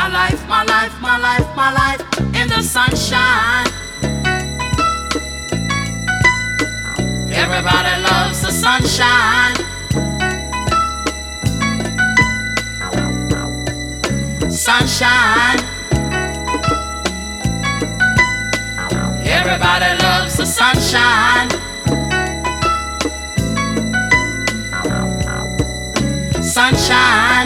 My life, my life, my life, my life in the sunshine. Everybody loves the sunshine. Sunshine. Everybody loves the sunshine. Sunshine.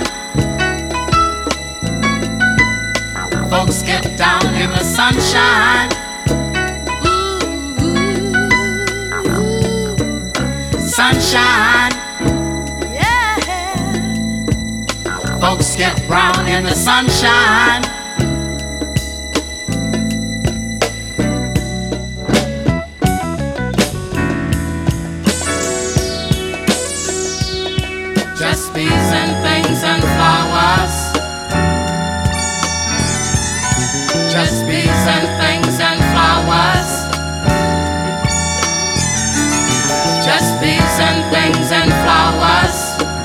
Folks get down in the sunshine. Sunshine. Yeah. Folks get brown in the sunshine. Just bees and things and flowers. Just bees and things and flowers. Just bees and things and flowers.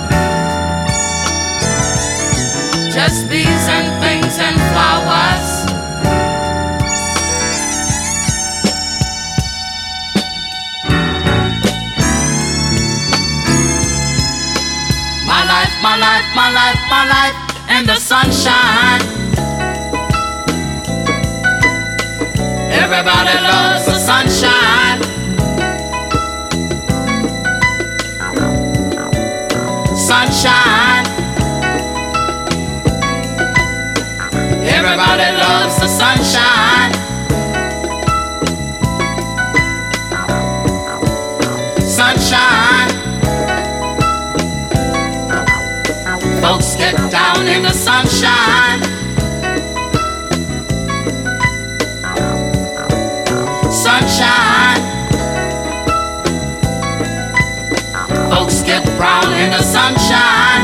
Just bees and things and flowers. My life, my life, my life, my life in the sunshine. Everybody loves the sunshine. Sunshine. Everybody loves the sunshine. Sunshine. Folks get down in the sunshine. Sunshine. Folks get brown in the sunshine.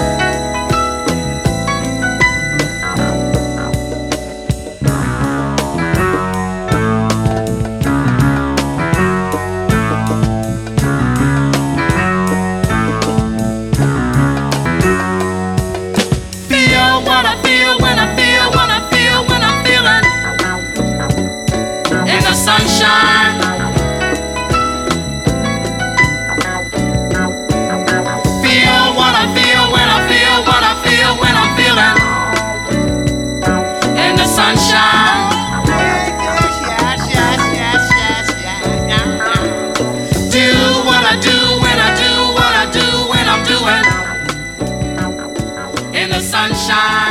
Feel what I feel when I feel what I feel when I'm feeling in the sunshine. Feel what I feel when I feel what I feel when I'm feeling in the sunshine. Yes, yes, yes, yes, yes, yes, yes. Do what I do when I do what I do when I'm doing in the sunshine.